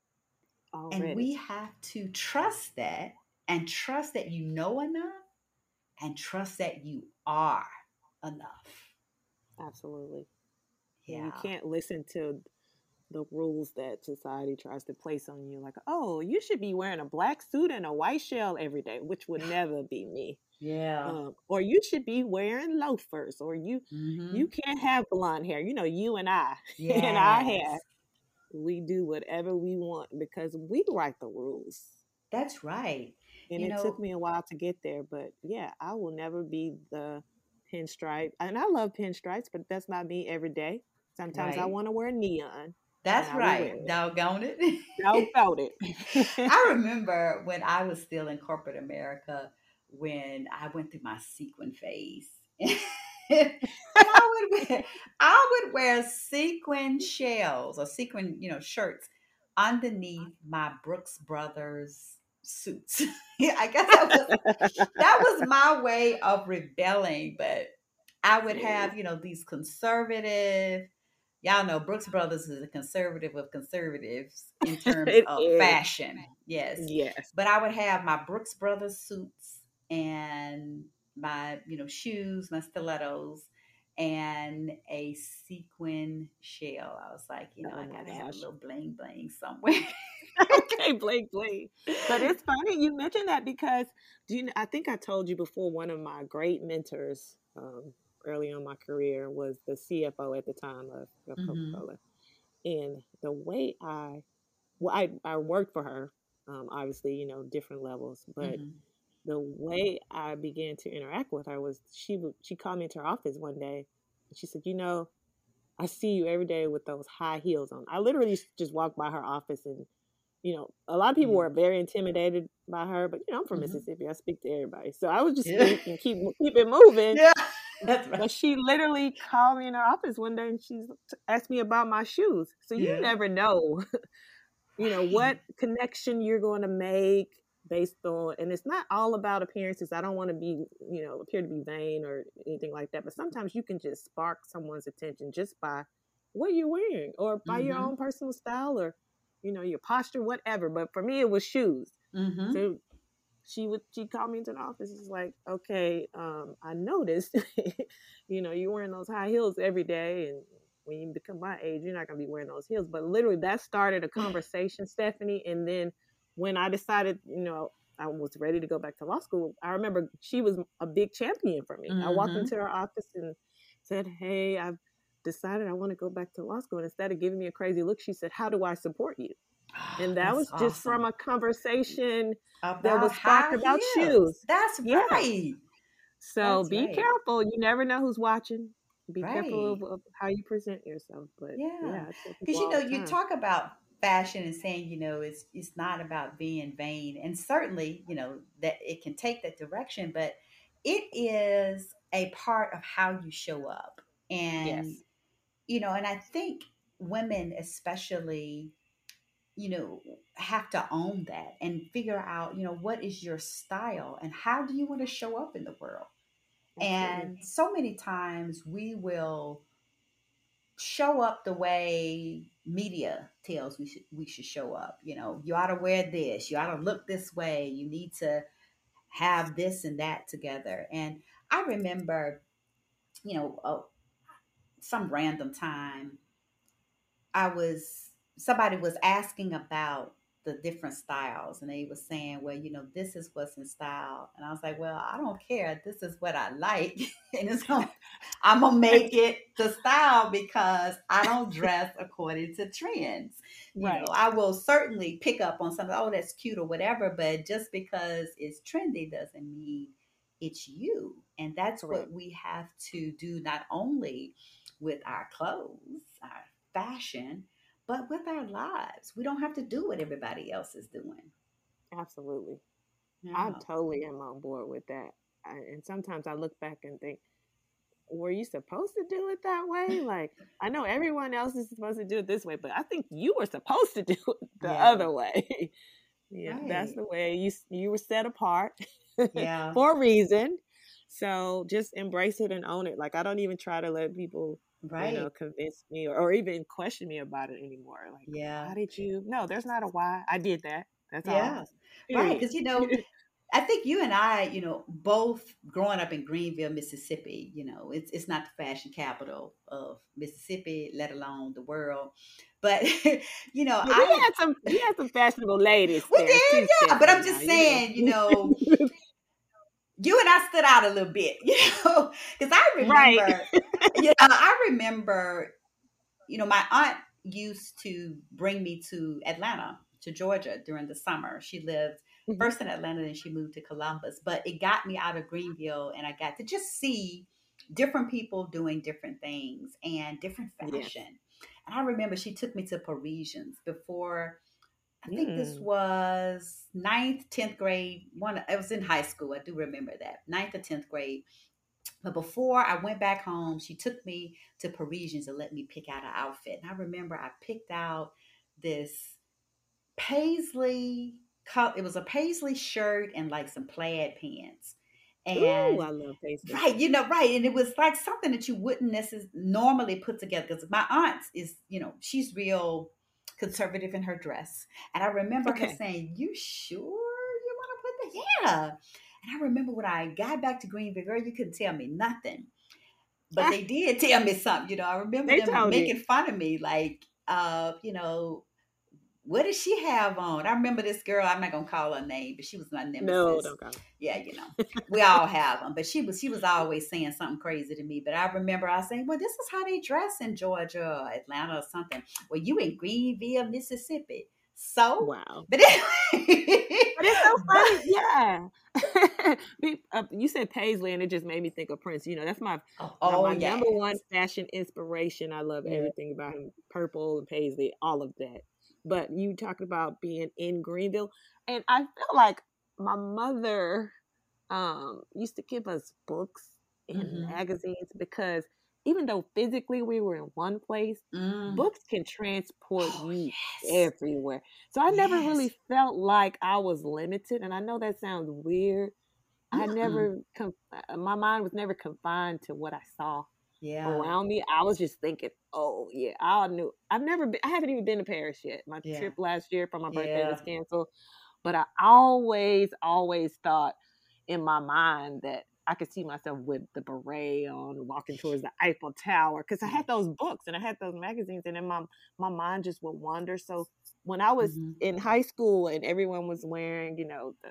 And Already. we have to trust that and trust that you know enough and trust that you are enough. Absolutely. And you Yeah. can't listen to the rules that society tries to place on you, like, oh, you should be wearing a black suit and a white shell every day, which would never be me. Yeah. Um, or you should be wearing loafers, or you you Mm-hmm. can't have blonde hair. You know, you and I and our hair, Yes. we do whatever we want because we write the rules. That's right. And You it took know, me a while to get there, but yeah, I will never be the pinstripe. And I love pinstripes, but that's not me every day. Sometimes I right. want to wear neon, and That's I will wear right. it. Doggone Don't it. doubt it. I remember when I was still in corporate America when I went through my sequin phase. And I would wear I would wear sequin shells or sequin, you know, shirts underneath my Brooks Brothers suits. I guess that was that was my way of rebelling, but I would Yeah, have, you know, these conservative, y'all know Brooks Brothers is a conservative of conservatives in terms it of is. fashion. Yes. Yes. But I would have my Brooks Brothers suits and my, you know, shoes, my stilettos, and a sequin shell. I was like, you know, Oh I my gotta have a gosh. little bling bling somewhere. Okay, Blake, Blake. But it's funny you mentioned that because do you? I think I told you before. One of my great mentors um, early on in my career was the C F O at the time of, of Coca Mm-hmm. Cola, and the way I, well, I I worked for her. Um, obviously, you know, different levels, but Mm-hmm. the way I began to interact with her was she would she called me into her office one day, and she said, you know, I see you every day with those high heels on. I literally just walked by her office and you know, a lot of people Yeah. were very intimidated by her, but you know, I'm from Mm-hmm. Mississippi. I speak to everybody, so I would just Yeah. speak and keep keep it moving. Yeah. That's right. But she literally called me in her office one day and she asked me about my shoes. So you Yeah. never know, you know, Right. what connection you're going to make based on, and it's not all about appearances. I don't want to be, you know, appear to be vain or anything like that. But sometimes you can just spark someone's attention just by what you're wearing or by your Mm-hmm. own personal style or, you know, your posture, whatever. But for me, it was shoes. Mm-hmm. So she would she called me into the office. It's like, okay, um, I noticed, you know, you're wearing those high heels every day, and when you become my age, you're not gonna be wearing those heels. But literally, that started a conversation, Stephanie. And then when I decided, you know, I was ready to go back to law school, I remember she was a big champion for me. I walked Mm-hmm. into her office and said, "Hey, I've decided I want to go back to law school." And instead of giving me a crazy look, she said, "How do I support you?" And that That's was just from awesome. a conversation that About was sparked high about heels. shoes. That's Yeah. right. So That's be right. careful. You never know who's watching. Be careful Right. of, of how you present yourself. But Yeah. yeah, I tell Because, people you all know, the you time. talk about fashion and saying, you know, it's it's not about being vain. And certainly, you know, that it can take that direction, but it is a part of how you show up. And, Yes. you know, and I think women especially, you know, have to own that and figure out, you know, what is your style and how do you want to show up in the world. Absolutely. And so many times we will show up the way media tells we should we should show up. You know, you ought to wear this, you ought to look this way, you need to have this and that together. And I remember, you know, uh, some random time I was somebody was asking about the different styles and they was saying, well, you know, this is what's in style. And I was like, well, I don't care. This is what I like. And it's going I'm gonna make it to style because I don't dress according to trends. You know, Right. I will certainly pick up on something, oh, that's cute or whatever, but just because it's trendy doesn't mean it's you. And that's Correct. what we have to do not only with our clothes, our fashion, but with our lives. We don't have to do what everybody else is doing. Absolutely. I Yeah. totally am on board with that. I, and sometimes I look back and think, were you supposed to do it that way? Like, I know everyone else is supposed to do it this way, but I think you were supposed to do it the Yeah. other way. Yeah, that's Right. the way you you were set apart Yeah. for a reason. So just embrace it and own it. Like I don't even try to let people, you Right. know, convince me or, or even question me about it anymore. Like, Yeah. why did you? No, there's not a why. I did that. That's all. Yeah. Right. Period. Because, you know, I think you and I, you know, both growing up in Greenville, Mississippi, you know, it's it's not the fashion capital of Mississippi, let alone the world. But you know, Yeah, we I had some we had some fashionable ladies we there did, too, yeah. But Stephanie. I'm Now, just you know. saying, you know, you and I stood out a little bit, you know, because I Right. remember, you know, I remember, you know, my aunt used to bring me to Atlanta, to Georgia during the summer. She lived Mhm. first in Atlanta, then she moved to Columbus, but it got me out of Greenville and I got to just see different people doing different things and different Yes. fashion. And I remember she took me to Parisians before I think this Mm. was ninth, tenth grade. One, I was in high school. I do remember that ninth or tenth grade. But before I went back home, she took me to Parisians and let me pick out an outfit. And I remember I picked out this paisley. It was a paisley shirt and like some plaid pants. Ooh, And I love pastry. right, you know, right. And it was like something that you wouldn't necessarily normally put together because my aunt is, you know, she's real conservative in her dress. And I remember her Okay. saying, you sure you want to put that? Yeah. And I remember when I got back to Greenville, girl, you couldn't tell me nothing. But Ah, they did tell me something. You know, I remember they them told you. making fun of me, like, uh, you know, what does she have on? I remember this girl. I'm not gonna call her name, but she was my No, nemesis. don't go. Yeah, you know, we all have them. But she was she was always saying something crazy to me. But I remember I saying, "Well, this is how they dress in Georgia, or Atlanta, or something." Well, you in Greenville, Mississippi, so. Wow. But anyway, But it's so but funny. Yeah. Be- uh, you said Paisley, and it just made me think of Prince. You know, that's my oh, my, oh my number yes, one fashion inspiration. I love yeah. everything about him. Purple and Paisley, all of that. But you talking about being in Greenville, and I feel like my mother um, used to give us books and Mm-hmm. magazines because even though physically we were in one place, Mm. books can transport Oh you yes, everywhere. So I never yes. really felt like I was limited. And I know that sounds weird. I Mm-mm. never, com- uh, my mind was never confined to what I saw Yeah, around me. I was just thinking, oh, yeah, I knew. I've never been, I haven't even been to Paris yet. My yeah, trip last year for my birthday yeah. was canceled. But I always, always thought in my mind that I could see myself with the beret on, walking towards the Eiffel Tower, because I had those books and I had those magazines, and then my my mind just would wander. So when I was Mm-hmm. in high school and everyone was wearing, you know, the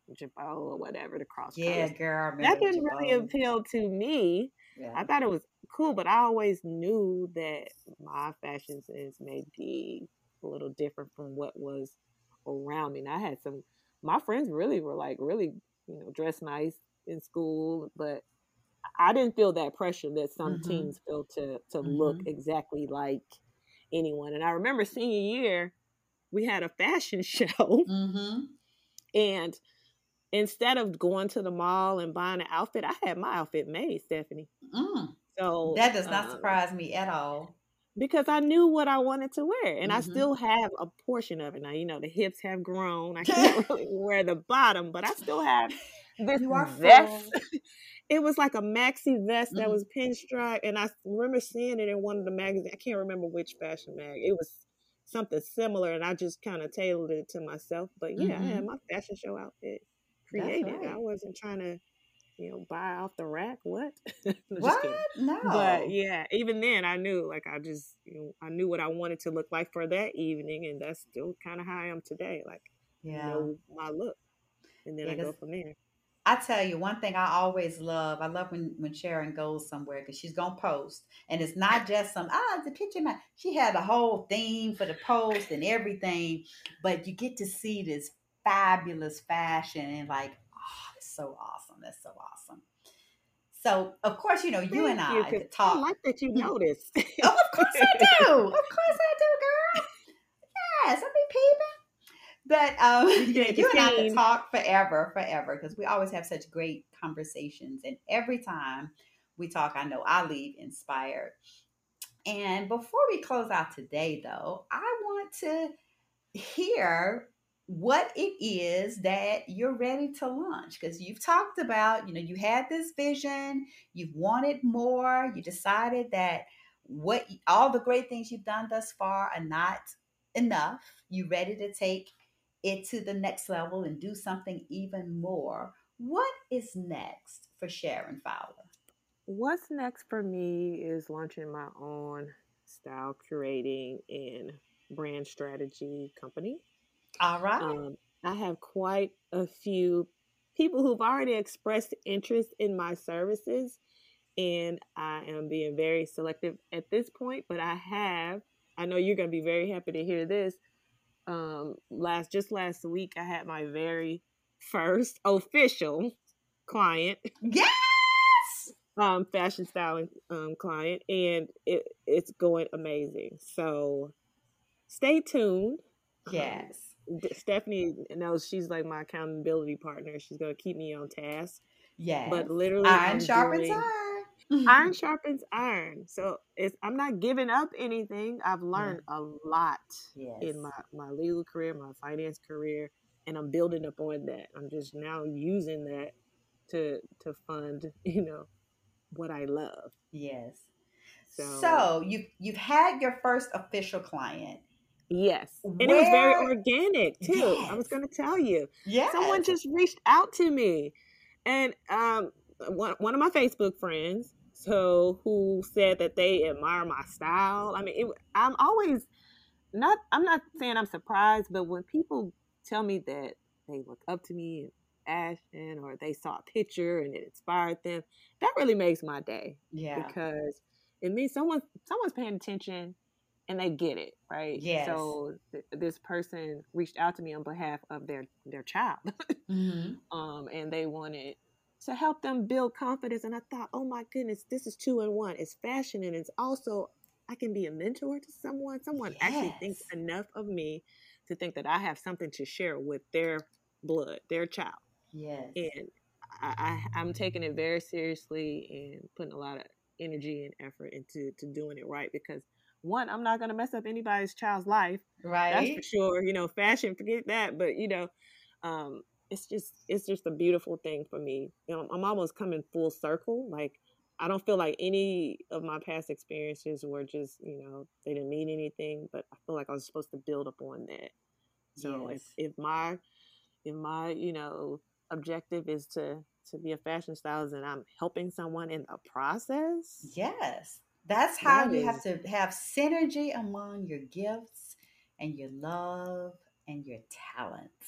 Jabot or whatever, the cross Yeah, colors. girl, I That remember didn't really Jabot. appeal to me. Yeah. I thought it was cool, but I always knew that my fashion sense may be a little different from what was around me. And I had some, my friends really were like really, you know, dressed nice in school, but I didn't feel that pressure that some Mm-hmm. teens feel to to look Mm-hmm. exactly like anyone. And I remember senior year, we had a fashion show, Mm-hmm. and instead of going to the mall and buying an outfit, I had my outfit made, Stephanie. Mm. So, That does not um, surprise me at all. because I knew what I wanted to wear, and I Mm-hmm. still have a portion of it. Now, you know, the hips have grown. I can't really wear the bottom, but I still have this You are vest. full. It was like a maxi vest that Mm-hmm. was pinstripe, and I remember seeing it in one of the magazines. I can't remember which fashion mag. It was something similar, and I just kind of tailored it to myself. But yeah, I had Mm-hmm. my fashion show outfit That's created. I right. wasn't trying to, you know, buy off the rack. What? No, just What? kidding. But No. yeah, even then, I knew, like, I just, you know, I knew what I wanted to look like for that evening, and that's still kind of how I am today. Like, I Yeah. know my look, and then Yeah, I go because from there. I tell you one thing I always love. I love when when Sharon goes somewhere because she's gonna post, and it's not just some ah the picture. Man, she had a whole theme for the post and everything, but you get to see this fabulous fashion and like, oh, it's so awesome. That's so awesome. So of course, you know you and Thank you, I because could I talk. like that you Hmm. noticed. Oh, of course I do. Of course I do, girl. Yes, I be peeping. But um, You you know, planted the you and I could scene. talk forever, forever, because we always have such great conversations. And every time we talk, I know I leave inspired. And before we close out today, though, I want to hear what it is that you're ready to launch because you've talked about, you know, you had this vision, you've wanted more, you decided that what all the great things you've done thus far are not enough. You're ready to take it to the next level and do something even more. What is next for Sharon Fowler? What's next for me is launching my own style curating and brand strategy company. All right. Um, I have quite a few people who've already expressed interest in my services, and I am being very selective at this point. But I have, I know you're going to be very happy to hear this. Um, last just last week, I had my very first official client, Yes. um, fashion styling um, client, and it, it's going amazing. So stay tuned. Um, Yes. Stephanie knows she's like my accountability partner. She's gonna keep me on task. But Yes. literally, Iron I'm sharpens doing iron. iron sharpens iron. So it's I'm not giving up anything. I've Yeah. learned a lot Yes. in my my legal career, my finance career, and I'm building up on that. I'm just now using that to to fund, you know, what I love. Yes. So So you've you've had your first official client. yes. And it was very Where? organic too. I was Yes. gonna tell you. Someone Yes. just reached out to me. And um one one of my Facebook friends, so who said that they admire my style. I mean, it, I'm always not I'm not saying I'm surprised, but when people tell me that they look up to me in fashion or they saw a picture and it inspired them, that really makes my day Yeah. because it means someone someone's paying attention and they get it, right? Yes. So th- this person reached out to me on behalf of their their child, Mm-hmm. um, and they wanted to help them build confidence. And I thought, oh my goodness, this is two in one. It's fashion, and it's also I can be a mentor to someone. Someone actually thinks Yes. enough of me to think that I have something to share with their blood, their child, Yes. and I, I I'm taking it very seriously and putting a lot of energy and effort into to doing it right because one, I'm not gonna mess up anybody's child's life. That's for Right. sure. You know, fashion, forget that. But you know, um, it's just it's just a beautiful thing for me. You know, I'm almost coming full circle. Like I don't feel like any of my past experiences were just you know they didn't mean anything, but I feel like I was supposed to build upon that. So if Yes. if my if my you know objective is to to be a fashion stylist and I'm helping someone in the process, Yes. That's how that you have is to have synergy among your gifts and your love and your talent.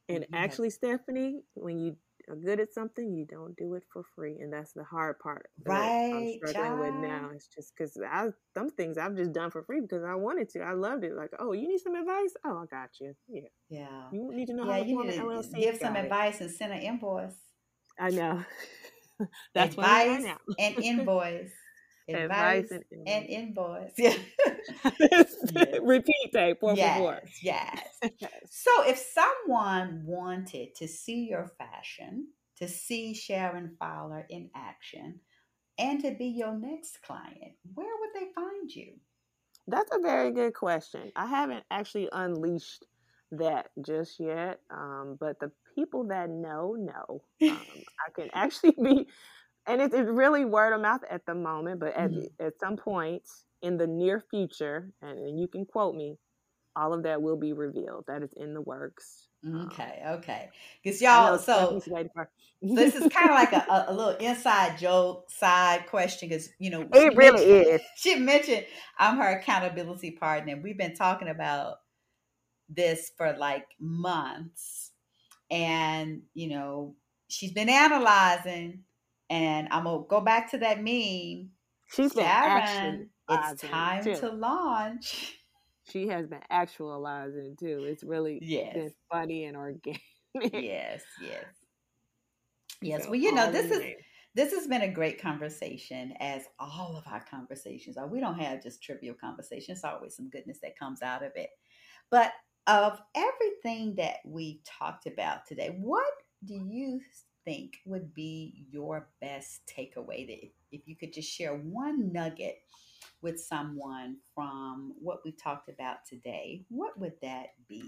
And You have actually, Stephanie, when you are good at something, you don't do it for free, and that's the hard part that I'm right, struggling with child. now. It's just because I some things I've just done for free because I wanted to. I loved it. Like, oh, you need some advice? Oh, I got you. Yeah, Yeah. you need to know Yeah, how to you form an need to L L C? give some Got it. advice and send an invoice. I know. That's where we are Advice now. and invoice. Advice Advice and and invoice. invoice. Yeah. Yes. Repeat that, por favor. Yes. Yes. Yes. So if someone wanted to see your fashion, to see Sharon Fowler in action, and to be your next client, where would they find you? That's a very good question. I haven't actually unleashed that just yet, um, but the people that know know. Um, I can actually be, and it's, it's really word of mouth at the moment. But at Mhm. at some point in the near future, and, and you can quote me, all of that will be revealed. That is in the works. Um, Okay, okay. Because I know y'all, so Stephanie's waiting for. this is kind of like a, It a, a little inside joke side question because you know she really mentioned is. she mentioned I'm her accountability partner. We've been talking about this for like months, and you know she's been analyzing, and I'm gonna go back to that meme. She's been Sharon, it's actualizing time too. to launch. She has been actualizing too. It's really Yes, been funny and organic. yes, yes. Yes, So well, you know, all in this the is name. this has been a great conversation, as all of our conversations are. We don't have just trivial conversations. There's always some goodness that comes out of it. But of everything that we talked about today, what do you think would be your best takeaway? That if, if you could just share one nugget with someone from what we talked about today, what would that be?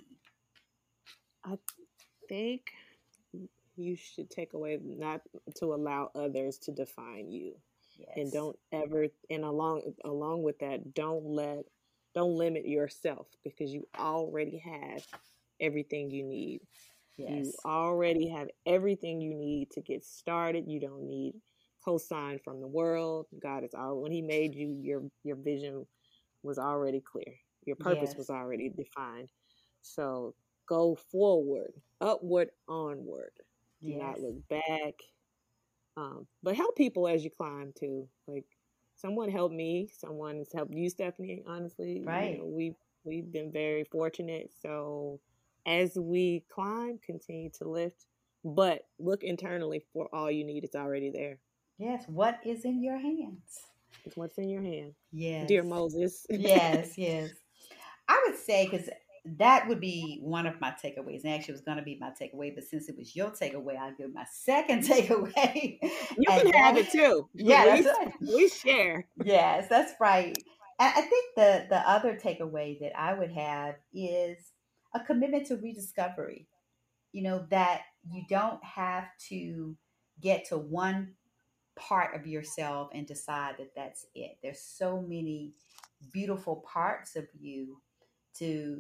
I think you should take away not to allow others to define you, and Yes, don't ever, and along along with that, don't let don't limit yourself, because you already have everything you need. You yes, already have everything you need to get started. You don't need cosign from the world. God is all, when He made you, your your vision was already clear. Your purpose yes, was already defined. So go forward, upward, onward. Do yes. not look back. Um, but help people as you climb too. Like, someone helped me. Someone has helped you, Stephanie. Honestly, you know, Right. we we've been very fortunate. So as we climb, continue to lift, but look internally for all you need. It's already there. Yes. What is in your hands? It's what's in your hand, Yes. dear Moses. Yes. Yes. I would say because that would be one of my takeaways. And actually, it was going to be my takeaway, but since it was your takeaway, I'll give my second takeaway. You And can have that, it too. yeah, We that's right. we share. Yes, that's right. And I think the the other takeaway that I would have is a commitment to rediscovery. You know, that you don't have to get to one part of yourself and decide that that's it. There's so many beautiful parts of you to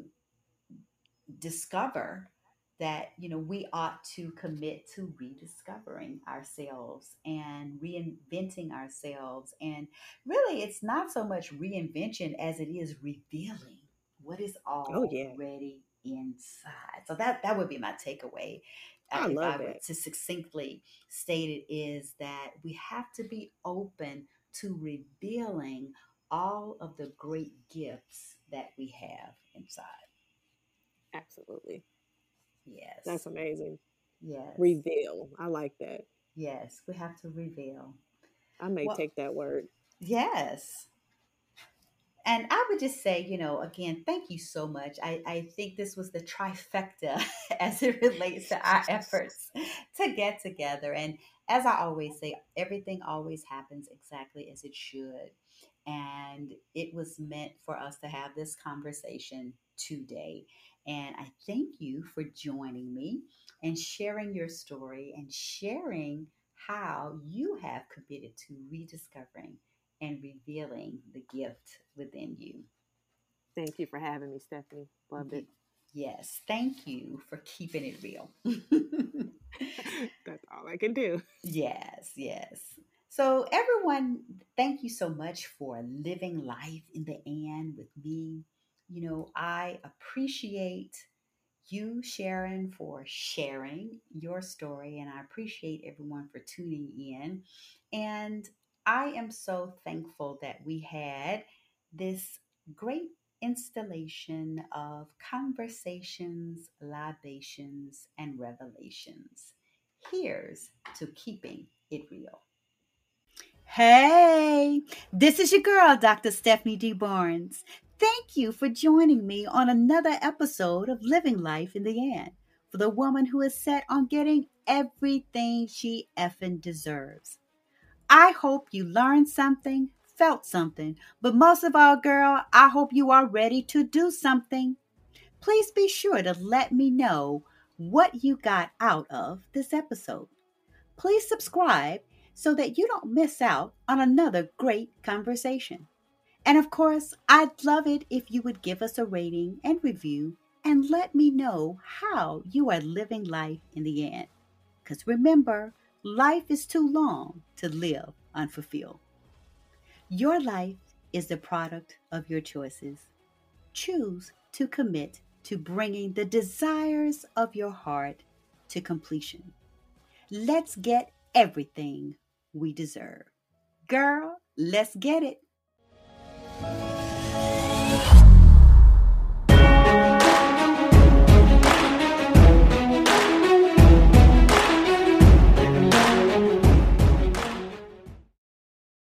discover that you know we ought to commit to rediscovering ourselves and reinventing ourselves, and really it's not so much reinvention as it is revealing what is Oh yeah, already inside. So that that would be my takeaway, uh, I if I love were that. to succinctly state it, is that we have to be open to revealing all of the great gifts that we have inside. Absolutely, that's Yes. amazing. Yes. Reveal. I like that. Yes. We have to reveal. I may Well, take that word. yes. And I would just say, you know, again, thank you so much. I, I think this was the trifecta as it relates to our efforts to get together. And as I always say, everything always happens exactly as it should. And it was meant for us to have this conversation today. And I thank you for joining me and sharing your story and sharing how you have committed to rediscovering and revealing the gift within you. Thank you for having me, Stephanie. Loved it. You- Yes, thank you for keeping it real. That's all I can do. Yes, yes. So, everyone, thank you so much for living life in the and with me. You know, I appreciate you, Sharon, for sharing your story. And I appreciate everyone for tuning in. And I am so thankful that we had this great installation of conversations, libations, and revelations. Here's to keeping it real. Hey, this is your girl, Doctor Stephanie D. Barnes. Thank you for joining me on another episode of Living Life in the End for the woman who is set on getting everything she effing deserves. I hope you learned something, felt something, but most of all, girl, I hope you are ready to do something. Please be sure to let me know what you got out of this episode. Please subscribe so that you don't miss out on another great conversation. And of course, I'd love it if you would give us a rating and review and let me know how you are living life in the end. Because remember, life is too long to live unfulfilled. Your life is the product of your choices. Choose to commit to bringing the desires of your heart to completion. Let's get everything we deserve. Girl, let's get it.